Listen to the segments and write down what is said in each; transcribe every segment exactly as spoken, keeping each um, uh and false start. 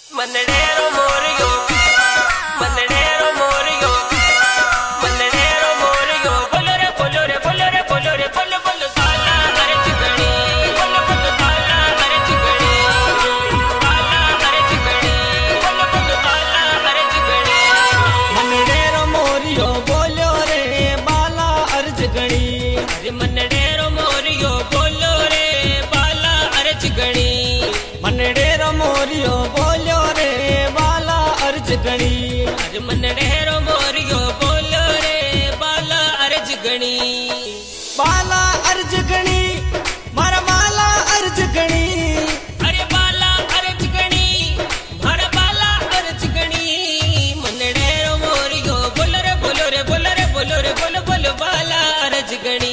Manadero Morio, Manadero Morio, Manadero Morio, Polore, Polore, Polore, Polore, Polo, Polo, Sala, Archigani, Polo, Polo, Sala, Archigani, Sala, Archigani, Polo, Polo, Sala, Archigani. Manadero Morio, Bolore, Bala, Archigani. Manadero Morio, Bolore, Bala, Archigani. Manadero Morio, Bolore, Bala, Archigani. आज मनडेरो Moreau बोलो रे बाला अर्जगणी बाला अर्जगणी मारा बाला अर्जगणी अरे बाला अर्जगणी मारा बाला अर्जगणी मनडेरो Moreau बोलो रे बोलो रे बोलो रे बोलो रे बोलो बोलो बाला अर्जगणी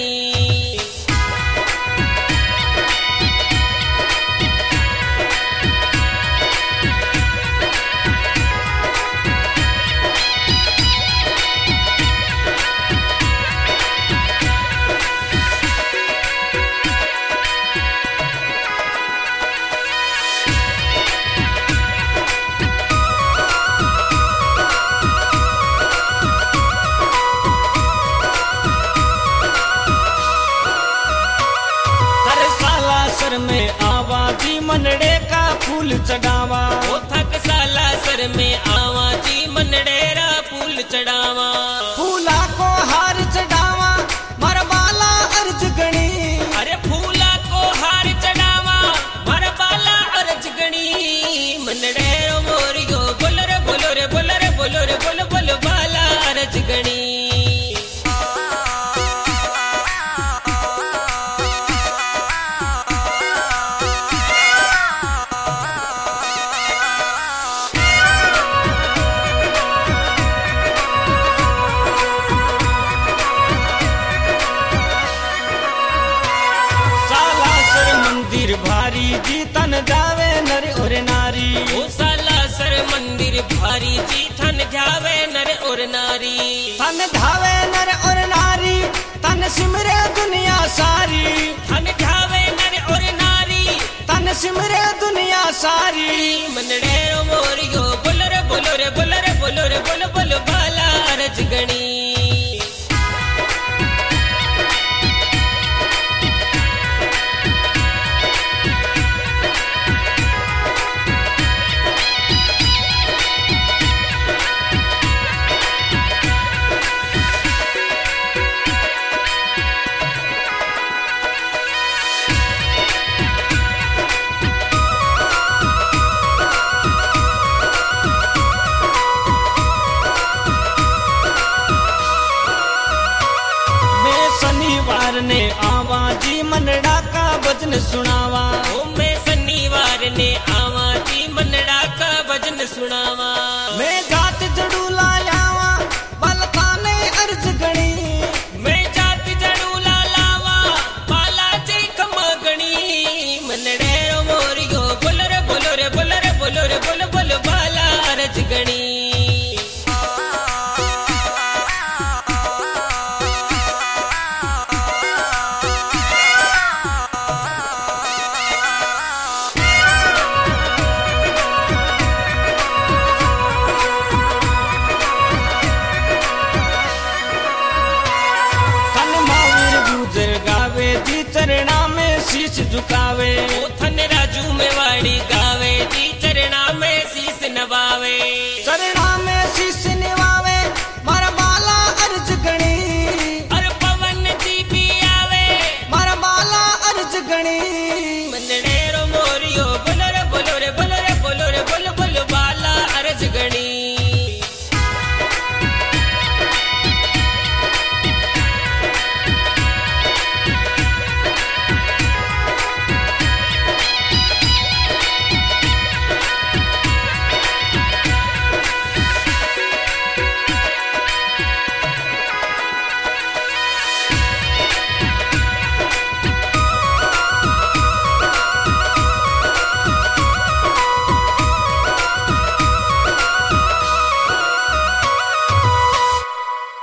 में आवाजी मनडे का फूल चढ़ावा ओ थक साला सर में आवाजी मनडेरा फूल चढ़ावा फूला को हार चढ़ावा मारा बाला अर्जगणी अरे फूला को हार चढ़ावा मारा बाला अर्जगणी मनडेरो मोरियो बोलो रे बोलो रे बोलो रे बोलो रे बोलो बोलो बाला अर्जगणी भारी जी तन जावे नर और नारी ओ साला सर मंदिर भारी जी थन जावे नर और नारी तन धावे नर और नारी तन सिमरे दुनिया सारी थन जावे नर और नारी तन सिमरे दुनिया सारी मनडेरो मोरियो बोलो रे बोलो रे बोलो रे बोलो रे बोलो बोलो बाला अर्जगणी ने आवाजी मनड़ा का भजन सुनावा ओ मैं शनिवार ने आवाजी मनड़ा का भजन सुना